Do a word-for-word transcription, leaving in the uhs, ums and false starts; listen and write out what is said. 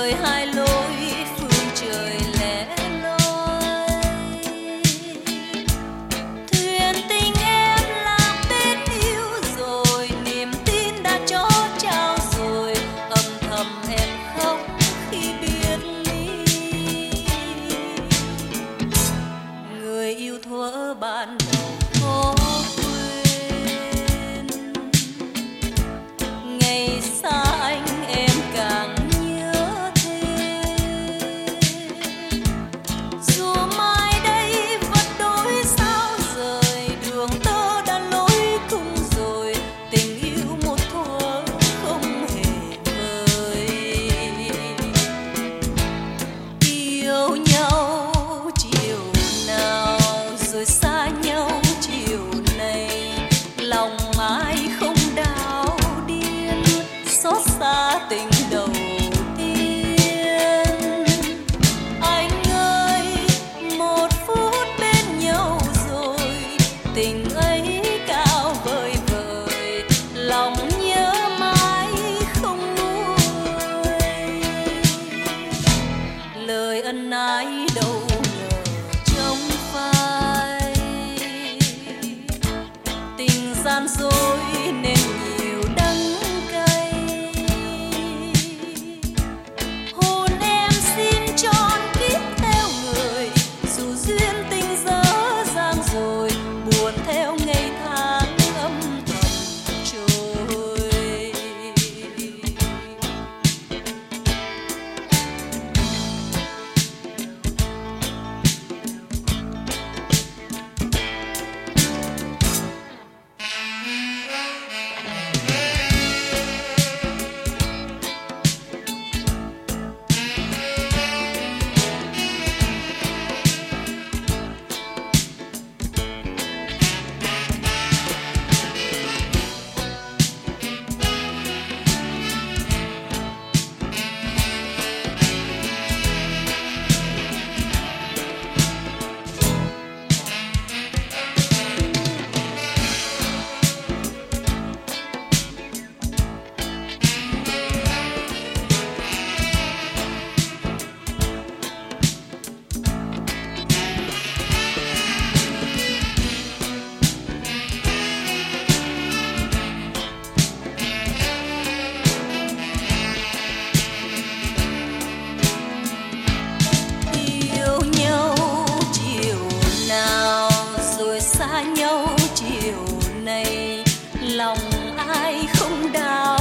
rời hai lối phương trời lẻ loi. Thuyền tình em lạc bên yêu rồi, niềm tin đã cho trao rồi, âm thầm em khóc khi biệt ly. Người yêu thuở ban đầu khó quên, ngày xa anh em càng nhớ thêm. Dù mai đây vẫn đôi sao rời, đường tơ đã lối cung rồi, tình yêu một thuở không hề vời. Yêu nhau chiều nào rồi xa nhau chiều này, lòng ai không đau điên xót xa tình đầu tiên. Anh ơi, một phút bên nhau rồi, tình ấy cao vời vời, lòng nhớ mãi không nguôi. Lời ân ái đâu ngờ trong phai, tình gian dối nên nhiều đắng cay. Hôn em xin trọn kiếp theo người, dù duyên tình dở dang rồi, buồn theo ngày tháng âm thầm trôi. Yêu nhau chiều nào rồi xa nhau chiều này, lòng ai không đau